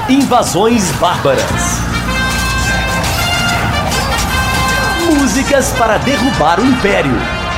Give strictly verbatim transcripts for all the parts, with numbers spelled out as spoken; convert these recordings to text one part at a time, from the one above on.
Invasões Bárbaras. Músicas para derrubar o Império.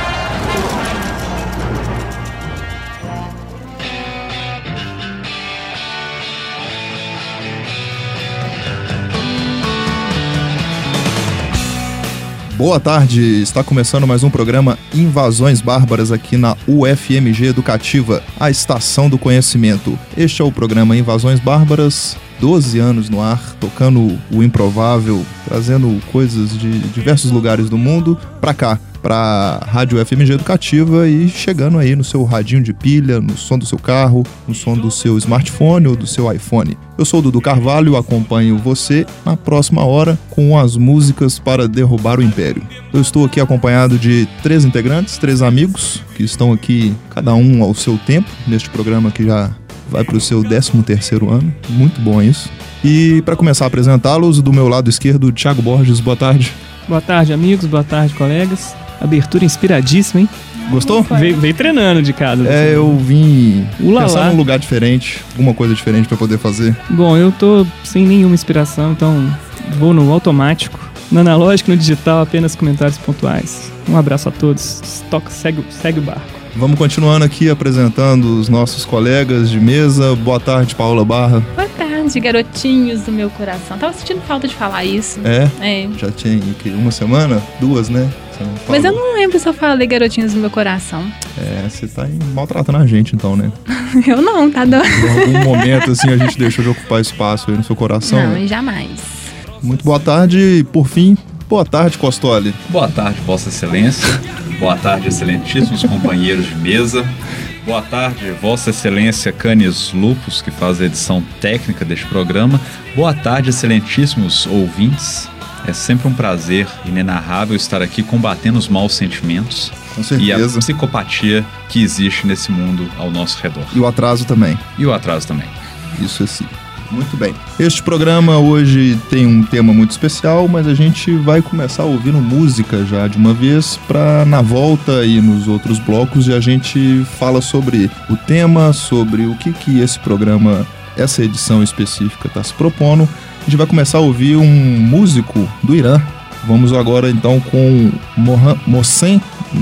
Boa tarde, está começando mais um programa Invasões Bárbaras aqui na U F M G Educativa, a estação do conhecimento. Este é o programa Invasões Bárbaras, doze anos no ar, tocando o improvável, trazendo coisas de diversos lugares do mundo pra cá, pra Rádio U F M G Educativa e chegando aí no seu radinho de pilha, no som do seu carro, no som do seu smartphone ou do seu iPhone. Eu sou o Dudu Carvalho, acompanho você na próxima hora com as músicas para derrubar o Império. Eu estou aqui acompanhado de três integrantes, três amigos, que estão aqui, cada um ao seu tempo, neste programa que já vai para o seu décimo terceiro ano. Muito bom isso. E para começar a apresentá-los, do meu lado esquerdo, Thiago Borges. Boa tarde. Boa tarde, amigos. Boa tarde, colegas. Abertura inspiradíssima, hein? Gostou? Veio, veio treinando de casa. É, eu vim Ulalá. pensando num lugar diferente, alguma coisa diferente pra poder fazer. Bom, eu tô sem nenhuma inspiração, então vou no automático. No analógico, no digital, apenas comentários pontuais. Um abraço a todos. Toca, segue, segue o barco. Vamos continuando aqui apresentando os nossos colegas de mesa. Boa tarde, Paula Barra. Boa tarde, garotinhos do meu coração. Tava sentindo falta de falar isso. É? É. Já tinha o quê? Uma semana? Duas, né? Mas eu não lembro se eu falei garotinhos do meu coração. É, você tá maltratando a gente então, né? Eu não, tá doido. Em algum momento, assim, a gente deixou de ocupar espaço aí no seu coração. Não, né? jamais. Muito boa tarde e, por fim, boa tarde, Costoli. Boa tarde, Vossa Excelência. Boa tarde, excelentíssimos companheiros de mesa. Boa tarde, Vossa Excelência Canis Lupus, que faz a edição técnica deste programa. Boa tarde, excelentíssimos ouvintes. É sempre um prazer inenarrável estar aqui combatendo os maus sentimentos. Com certeza. E a psicopatia que existe nesse mundo ao nosso redor. E o atraso também. E o atraso também. Isso é sim. Muito bem. Este programa hoje tem um tema muito especial, mas a gente vai começar ouvindo música já de uma vez, para na volta e nos outros blocos a gente fala sobre o tema, sobre o que, que esse programa, essa edição específica está se propondo. A gente vai começar a ouvir um músico do Irã. Vamos agora então com Mohan, Mohsen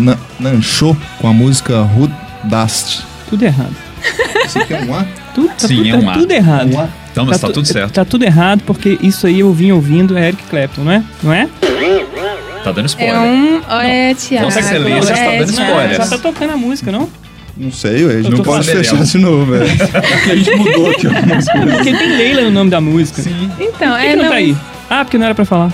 Nancho, com a música Hud Dast. Tudo errado. Isso aqui é um A? Tudo, tá Sim, tudo, é um tá A. tudo errado. Um A. Então, mas tá, tá tudo tu, certo. Tá tudo errado, porque isso aí eu vim ouvindo é Eric Clapton, não é? Não é? Tá dando spoiler. É um... É, Tiago. Vossa Excelência está dando spoiler. Já tá tocando a música, não? Não sei, ué, a gente Eu não tô pode sabendo. fechar de novo, velho. Porque a gente mudou aqui algumas coisas. Porque tem Leila no nome da música. Sim. Então, Por que, é... que não não... tá aí? Ah, porque não era pra falar.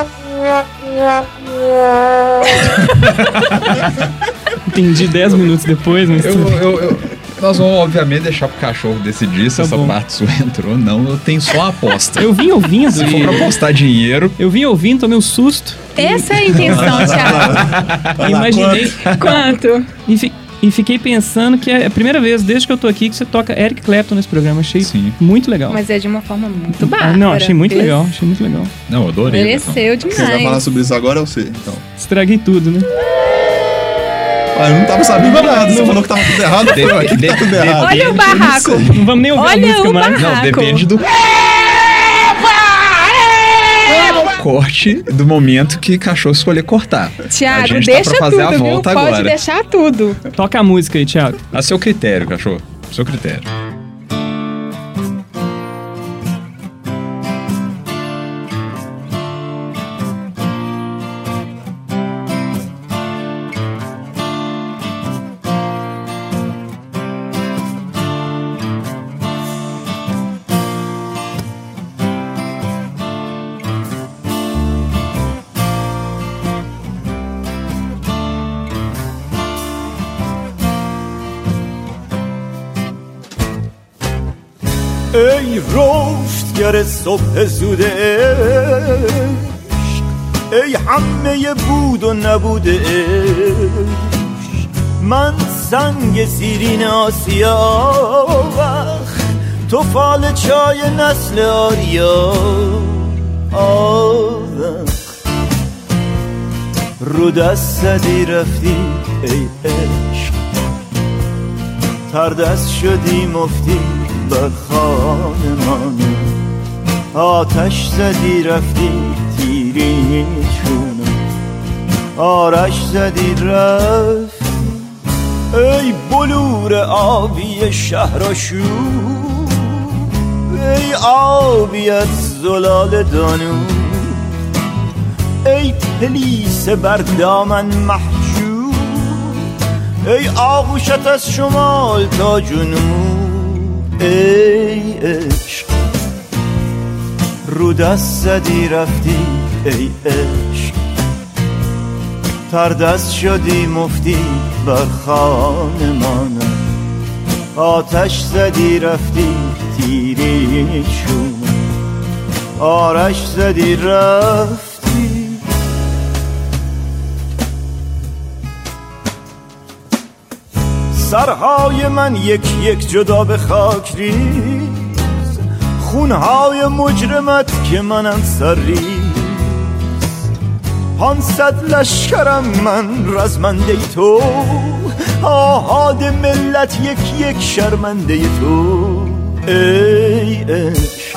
Entendi dez minutos depois, mas... Eu, eu, eu, nós vamos, obviamente, deixar pro cachorro decidir se Tá essa bom. parte sua entrou ou não. Eu tenho só a aposta. Eu vim ouvindo Se e... for pra apostar dinheiro, Eu vim ouvindo, tomei um susto. Essa é a intenção, Tiago. Imaginei... Quanto? E, fi- e fiquei pensando que é a primeira vez, desde que eu tô aqui, que você toca Eric Clapton nesse programa. Achei Sim. muito legal. Mas é de uma forma muito Ah, bárbara. não, achei muito Fez- legal. Achei muito legal. não, eu adorei. Mereceu Quem vai falar demais. sobre isso agora é você, então. Estraguei tudo, né? Ah, eu não tava sabendo de nada, você falou que tava tudo errado. De- Pô, aqui que tá de- tudo errado. Olha o barraco. Não vamos nem ouvir a Olha música o mais. barraco. Não, depende do corte do momento que cachorro escolher cortar. a Tiago, gente deixa tá pra fazer tudo, a viu? volta Pode agora. deixar tudo. Toca a música aí, Thiago. A seu critério, cachorro. A seu critério. ای رشدگر صبح زود عشق، ای همه بود و نبود عشق، من سنگ سیرین آسیا وقت تو فال چای نسل آریا آوق رو دست زدی رفتی ای عشق، تر دست شدی مفتی بر خانمان آتش زدی رفتی تیری چونم آرش زدی رفتی ای بلور آبی شهرآشوب ای آبی از زلال دانو ای پلیس بر دامن محجوب ای آغوشت از شمال تا جنوب ای عشق رو دست زدی رفتی ای عشق تر دست شدی مفتی بر خانمانم آتش زدی رفتی تیری چونم آرش زدی رفتی سرهای من یک یک جدا به خاک ریز خونهای مجرمت که منم سر ریز پانصد لشکرم من رزمنده تو آهاد ملت یک یک شرمنده تو ای عشق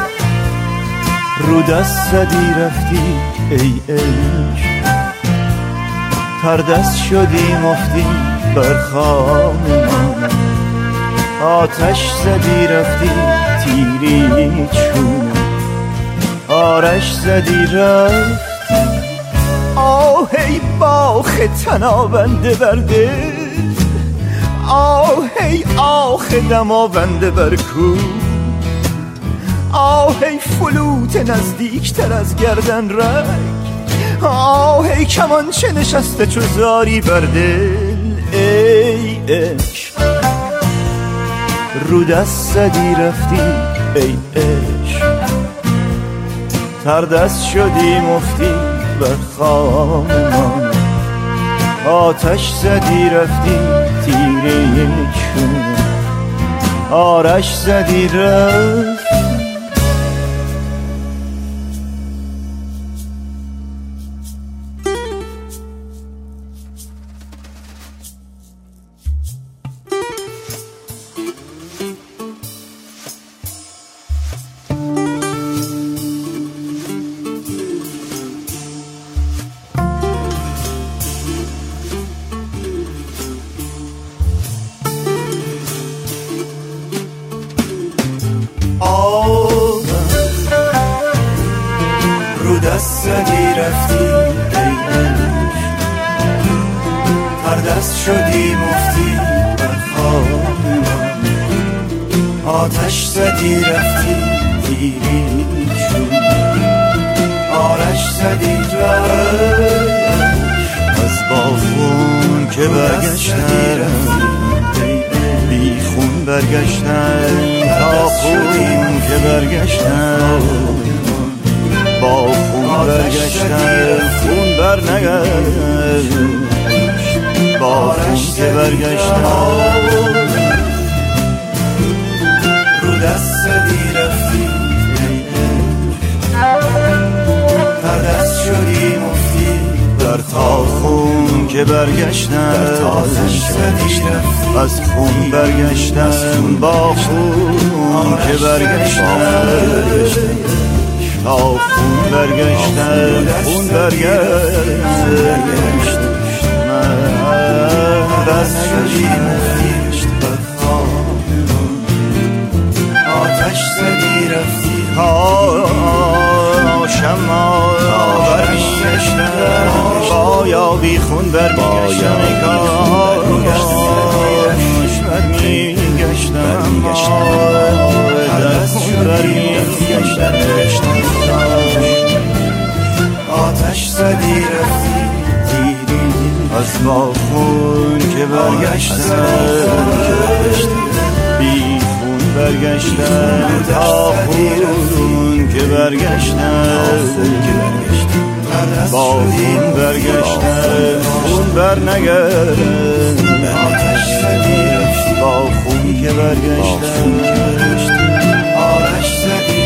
رو دست زدی رفتی ای عشق تر دست شدی مفتی بر خانمانم آتش زدی رفتی تیری چونم آرش زدی رفتی آه ای باخ تنابنده برده آه ای آخ دماونده بر کو آه ای فلوت نزدیکتر از گردن رگ آه ای کمانچه نشسته چو زاری بر دل ای عشق رو دست زدی رفتی ای عشق تر دست شدی مفتی بر خانمانم آتش زدی رفتی تیره چونم آرش زدی رفتی از خون برگشتن با خون که برگشتن تا خون برگشتن خون برگشت من دست شدی مفیشت آتش زدی رفتی ها شما برگشتن با یا بی خون برگشتن کار برگشتم در خون برگشتم آتش زدی رفتی دیدی از با خون که برگشتم بی خون برگشتم تا خون که برگشتم با خون برگشتم خون بر نگردم آتش زدی رفتی با خون که برگشتم آرش زدی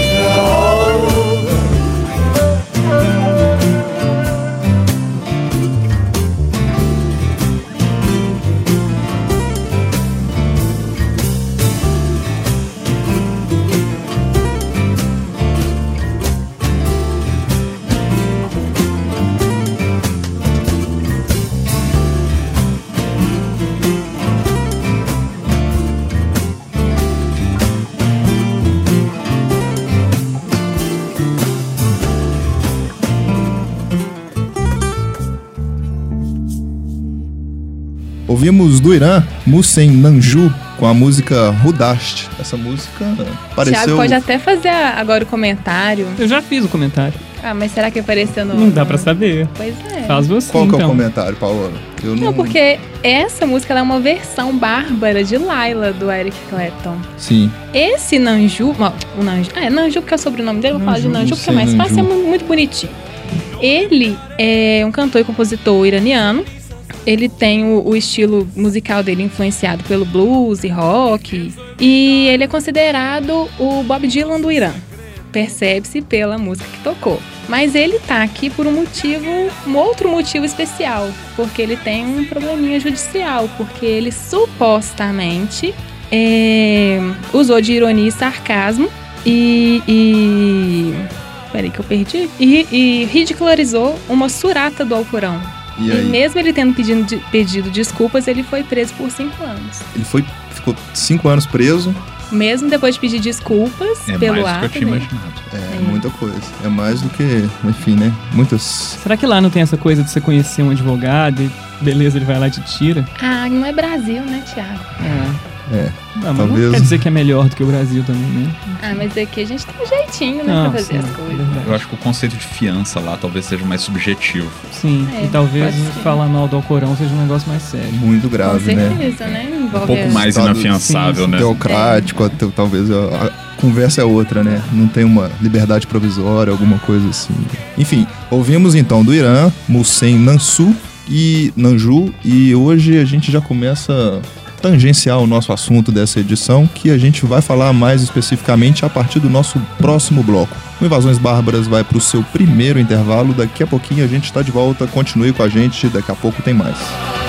Ouvimos do Irã, Musen Nanju, com a música Rudast. Essa música pareceu... Thiago pode até fazer agora o comentário. Eu já fiz o comentário. Ah, mas será que apareceu no... Não dá pra saber. Pois é. Faz você, Qual que é o então. comentário, Paola? Eu Não, porque essa música ela é uma versão bárbara de Laila, do Eric Clapton. Sim. Esse Nanju... ó, o Nanju... Ah, é Nanju porque é o sobrenome dele. Eu vou falar de Nanju porque é mais fácil, é mu- muito bonitinho. Ele é um cantor e compositor iraniano. Ele tem o, o estilo musical dele influenciado pelo blues e rock. E ele é considerado o Bob Dylan do Irã. Percebe-se pela música que tocou. Mas ele tá aqui por um motivo, um outro motivo especial. Porque ele tem um probleminha judicial. Porque ele supostamente é, usou de ironia e sarcasmo e... e peraí que eu perdi. E, e ridicularizou uma surata do Alcorão. E, E, aí? mesmo ele tendo pedido, de- pedido desculpas, ele foi preso por cinco anos. Ele foi, ficou cinco anos preso. Mesmo depois de pedir desculpas É pelo mais do que eu ato tinha dele. imaginado. É, É. muita coisa. É mais do que, enfim, né? Muitas... Será que lá não tem essa coisa de você conhecer um advogado e beleza, ele vai lá e te tira? Ah, não é Brasil, né, Thiago? É. É, Ah, mas talvez... não quer dizer que é melhor do que o Brasil também, né? Ah, mas aqui a gente tem um jeitinho, né, Não, pra fazer sim, as coisas. verdade. Eu acho que o conceito de fiança lá talvez seja mais subjetivo. Sim, É, e talvez pode ser. falar mal do Alcorão seja um negócio mais sério. Muito Com grave, né? certeza, né? Envolve Um pouco a- mais Estado- inafiançável, sim, né? Teocrático, até- talvez a, a conversa é outra, né? Não tem uma liberdade provisória, alguma coisa assim. Enfim, ouvimos então do Irã, Musen Nansu e Nanju, e hoje a gente já começa a tangenciar o nosso assunto dessa edição, que a gente vai falar mais especificamente a partir do nosso próximo bloco. O Invasões Bárbaras vai para o seu primeiro intervalo, daqui a pouquinho a gente está de volta, continue com a gente, daqui a pouco tem mais.